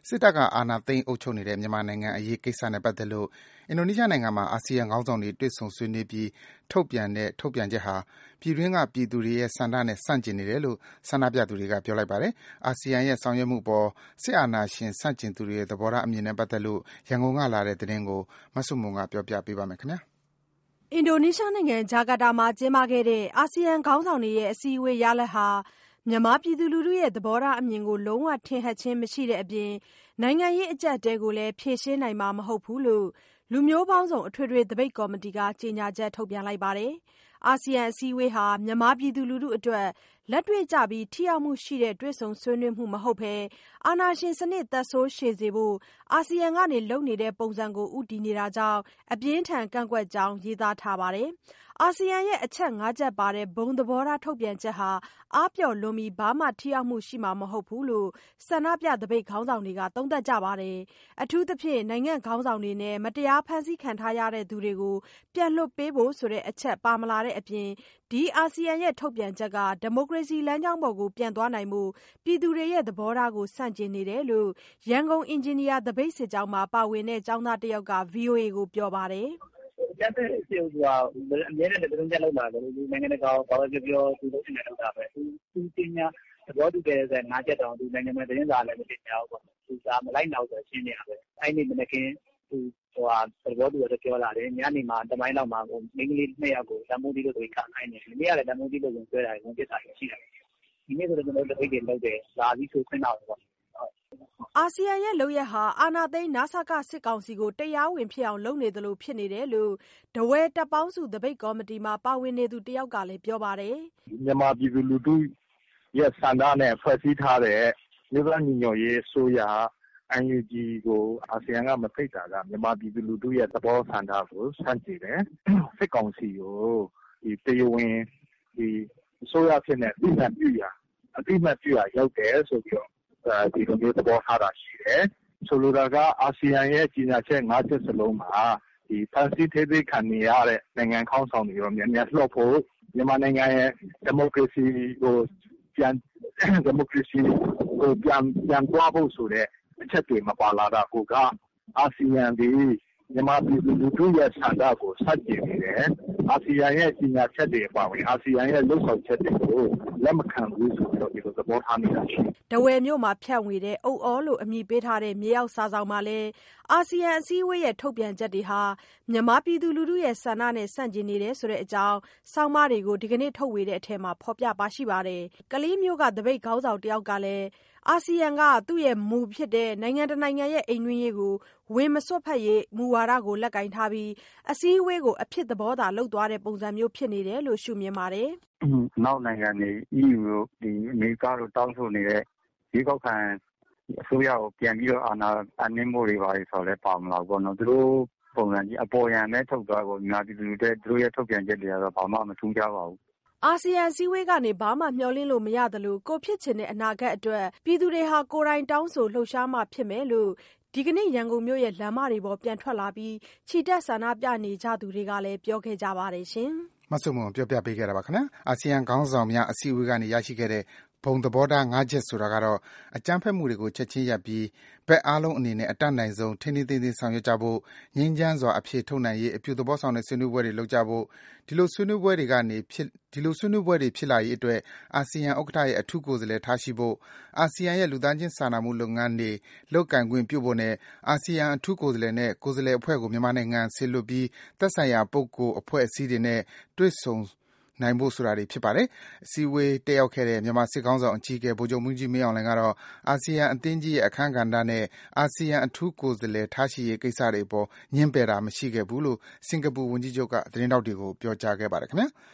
စစ်တပ်ကအာဏာသိမ်းအုပ်ချုပ်နေတဲ့မြန်မာနိုင်ငံအရေးကိစ္စနဲ့ပတ်သက်လို့အင်ဒိုနီးရှားနိုင်ငံမှာအာဆီယံခေါင်းဆောင်တွေတွေ့ဆုံဆွေးနွေးပြီးထုတ်ပြန်တဲ့ထုတ်ပြန်ချက်ဟာပြည်တွင်းကပြည်သူတွေရဲ့ဆန္ဒနဲ့ဆန့်ကျင်နေတယ်လို့ဆန္ဒပြသူတွေကပြောလိုက်ပါတယ်။အာဆီယံရဲ့ဆောင်ရွက်မှုအပေါ်စစ်အာဏာရှင်ဆန့်ကျင်သူတွေရဲ့သဘောထားအမြင်နဲ့ပတ်သက်လို့ရန်ကုန်ကလာတဲ့သတင်းကိုမဆုမွန်ကပြောပြပေးပါမယ်ခင်ဗျာ။အင်ဒိုနီးရှားနိုင်ငံဂျကာတာမှာကျင်းပခဲ့တဲ့အာဆီယံခေါင်းဆောင်တွေရဲ့အစည်းအဝေးရလဒ်ဟာမြန်မာပြည်သူလူထုရဲ့သဘောထားအမြင်ကိုလုံးဝထင်ဟပ်ခြင်းမရှိတဲ့အပြင်နိုင်ငံရေးအကျပ်အတည်းကိုလည်းဖြေရှင်းနိုင်မှာမဟုတ်ဘူးလို့လူမျိုးပေါင်းစုံအထွေထွေသပိတ်ကော်မတီကကြေညာချက်ထုတ်ပြန်လိုက်ပါတယ်။အာဆီယံအစည်းအဝေးဟာမြန်မာပြည်သူလူထုအတွက်လက်တွေ့ကျပြီးထိရောက်မှုရှိတဲ့တွေ့ဆုံဆွေးနွေးမှုမဟုတ်ဘဲအာဏာရှင်စနစ်သက်ဆိုးရှည်စေဖို့အာဆီယံကနေလုပ်နေတဲ့ပုံစံကိုဦးတည်နေတာကြောင့်အပြင်းထန်ကန့်ကွက်ကြောင်းရေးသားထားပါတယ်။အာဆီယံရဲ့အချက်၅ချက်ပါတဲ့ဘုံသဘောထားထုတ်ပြန်ချက်ဟာအားပျော်လွန်ပြီးဘာမှထိရောက်မှုရှိမှာမဟုတ်ဘူးလို့ဆန္ဒပြသပိတ်ခေါင်းဆောင်တွေကသုံးသပ်ကြပါတယ်။အထူးသဖြင့်နိုင်ငံခေါင်းဆောင်တွေနဲ့မတရားဖမ်းဆီးခံထားရတဲ့သူတွေကိုပြန်လွှတ်ပေးဖို့ဆိုတဲ့အချက်ပါမလာတဲ့အပြင်ဒီအာဆီယံရဲ့ထုတ်ပြန်ချက်ကဒီမိုကရေစီလမ်းကြောင်းပေါ်ကိုပြန်သွားနိုင်မှုပြည်သူတွေရဲ့သဘောထားကိုဆန့်ကျင်နေတယ်လို့ရန်ကုန်အင်ဂျင်နီယာသပိတ်စစ်ကြောင်းမှာပါဝင်တဲ့ကျောင်းသားတစ်ယောက်က VOA ကိုပြောပါတယ်။ကျန်တဲ့စီအိုဆိုတာအများနဲ့တုံ့ပြန်လောက်လာတယ်ဒီနိုင်ငံတကာဘာပဲပြောသူတို့တင်နေလောက်တာပဲသူတင်ညာသဘောတူတဲ့၅ချက်တောင်သူနိုင်ငံမှာတင်းစားလည်းမတင်ကြဘူးပေါ့သူကမလိုက်နောက်ဆိုရှင်းနေရပဲအဲ့ဒီမနခင်သူသဘောတူရပြောလာတယ်ညနေမှာတမိုင်းလောက်မှာမိန်းကလေး2ယောက်ကိုတမိုးတီလို့ဆိုခါခိုင်းတယ်ဒီနေ့ကလည်းတမိုးတီလို့ပြောတာဝင်ပြစ်တာရှိတယ်ဒီနေ့ဆိုတော့ကျွန်တော်တို့တပိတ်တွေလုပ်တယ်လာပြီးဆိုခွင့်တော့ပေါ့အာဆီယံရဲ့လုပ်ရက်ဟာအာဏာသိမ်းနစကစစ်ကောင်စီကိုတရားဝင်ဖြစ်အောင်လုပ်နေတယ်လို့ဖြစ်နေတယ်လို့ဒဝဲတပ်ပေါင်းစုသပိတ်ကော်မတီမှာပါဝင်နေသူတယောက်ကလည်းပြောပါတယ်မြန်မာပြည်သူလူထုရဲ့ဆန္ဒနဲ့ဖွဲ့စည်းထားတဲ့မြို့သားညီညွတ်ရေးအစိုးရNUG ကိုအာဆီယံကမဖိတ်တာကမြန်မာပြည်သူလူထုရဲ့သဘောဆန္ဒကိုဆန့်ကျင်တယ်စစ်ကောင်စီကိုဒီတရားဝင်ဒီအစိုးရဖြစ်နေအတိအမှတ်ပြုရရောက်တယ်ဆိုပြီးတော့ဒီလိုမျိုးသဘောထားတာရှိတယ်ဆိုလိုတာကအာဆီယံရဲ့ကြီးညာချက်၅ချက်စလုံးမှာဒီဖန်စီသေးသေးခံနေရတဲ့နိုင်ငံခေါင်းဆောင်တွေရောများများလှော့ဖို့မြန်မာနိုင်ငံရဲ့ဒီမိုကရေစီကိုပြန်သွားဖို့ဆိုတဲ့အချက်တွေမပါလာတာကိုကအာဆီယံဒီမြန်မာပြည်သူလူထုရဲ့ဆန္ဒကိုဆန့်ကျင်နေတယ်အာဆီယံရဲ့ကြီးညာချက်တွေပါဝင်အာဆီယံရဲ့လှုပ်ဆောင်ချက်တွေကိုလက်မခံဘူးဆိုပြီးတော့ဒီလိုသဘောထားနေတာရှိဒဝယ်မြို့မှာဖြန့်ဝေတဲ့အုပ်အောလို့အမည်ပေးထားတဲ့မြေအောက်စာဆောင်မှာလည်းအာဆီယံအစည်းအဝေးရဲ့ထုတ်ပြန်ချက်တွေဟာမြန်မာပြည်သူလူထုရဲ့ဆန္ဒနဲ့ဆန့်ကျင်နေတယ်ဆိုတဲ့အကြောင်းဆောင်းပါးတွေကိုဒီကနေ့ထုတ်ဝေတဲ့အထက်မှာဖော်ပြပါရှိပါတယ်။ကလေးမျိုးကသပိတ်ခေါင်းဆောင်တယောက်ကလည်းအာဆီယံကသူ့ရဲ့မူဖြစ်တဲ့နိုင်ငံတနိုင်ငံရဲ့အိမ်တွင်းရေးကိုဝင်မစွက်ဖက်ရေးမူဝါဒကိုလက်ကင်ထားပြီးအစည်းအဝေးကိုအဖြစ်သဘောသာလှုပ်သွားတဲ့ပုံစံမျိုးဖြစ်နေတယ်လို့ရှုမြင်ပါတယ်။နောက်နိုင်ငံတွေ EU တို့ဒီအမေရိကတို့တောင်းဆိုနေတဲ့ဒီကောက်ခံအစိုးရကိုပြန်ပြီးတော့အာဏာအနှင်းမှုတွေပါဆိုလဲပါမလာဘူးပေါ့နော်သူတို့ပုံစံကြီးအပေါ်ယံနဲ့ထုတ်သွားကိုမြန်မာပြည်သူတွေသူတို့ရဲ့ထုတ်ပြန်ချက်တွေကတော့ဘာမှမထူးခြားပါဘူးအာဆီယံစည်းဝေးကနေဘာမှမျှော်လင့်လို့မရသလိုကိုဖြစ်ချင်တဲ့အနာဂတ်အတွက်ပြည်သူတွေဟာကိုယ်တိုင်တောင်းဆိုလှုပ်ရှားမှဖြစ်မယ်လို့ဒီကနေ့ရန်ကုန်မြို့ရဲ့လမ်းမတွေပေါ်ပြန်ထွက်လာပြီးခြိတက်ဆန္ဒပြနေကြသူတွေကလည်းပြောခဲ့ကြပါတယ်ရှင်မဆုမွန်ပြောပြပေးခဲ့တာပါခင်ဗျာအာဆီယံခေါင်းဆောင်များအစည်းအဝေးကနေရရှိခဲ့တဲ့ဘုံသဘောထား၅ချက်ဆိုတာကတော့အကြမ်းဖက်မှုတွေကိုချက်ချင်းရပ်ပြီးဘက်အားလုံးအနေနဲ့အတတ်နိုင်ဆုံးထိန်းသိမ်းသိမ်းဆောင်ရွက်ကြဖို့ငြိမ်းချမ်းစွာအဖြေထုတ်နိုင်ရေးအပြုသဘောဆောင်တဲ့ဆွေးနွေးပွဲတွေလုပ်ကြဖို့ဒီလိုဆွေးနွေးပွဲတွေဖြစ်လာရေးအတွက်အာဆီယံဥက္ကဋ္ဌရဲ့အထူးကိုယ်စားလှယ်ထားရှိဖို့အာဆီယံရဲ့လူသားချင်းစာနာမှုလုပ်ငန်းတွေလုပ်ကိုင်ခွင့်ပြုဖို့နဲ့အာဆီယံအထူးကိုယ်စားလှယ်နဲ့ကိုယ်စားလှယ်အဖွဲ့ကိုမြန်မာနိုင်ငံဆေလွတ်ပြီးသက်ဆိုင်ရာပုဂ္ဂိုလ်အဖွဲ့အစည်းတွေနဲ့တွေ့ဆုံနိုင်ဖို့ဆိုတာတွေဖြစ်ပါတယ်။အစည်းအဝေးတက်ရောက်ခဲ့တဲ့မြန်မာစစ်ကောင်ဆောင်အကြီးအကဲဗိုလ်ချုပ်မှူးကြီးမင်းအောင်လှိုင်ကတော့အာဆီယံအသင်းကြီးရဲ့အခမ်းကဏ္ဍနဲ့အာဆီယံအထူးကိုယ်စားလှယ်ထားရှိရေးကိစ္စတွေအပေါ်ညှင်းပယ်တာမရှိခဲ့ဘူးလို့စင်ကာပူဝန်ကြီးချုပ်ကသတင်းထောက်တွေကိုပြောကြားခဲ့ပါတယ်ခင်ဗျာ။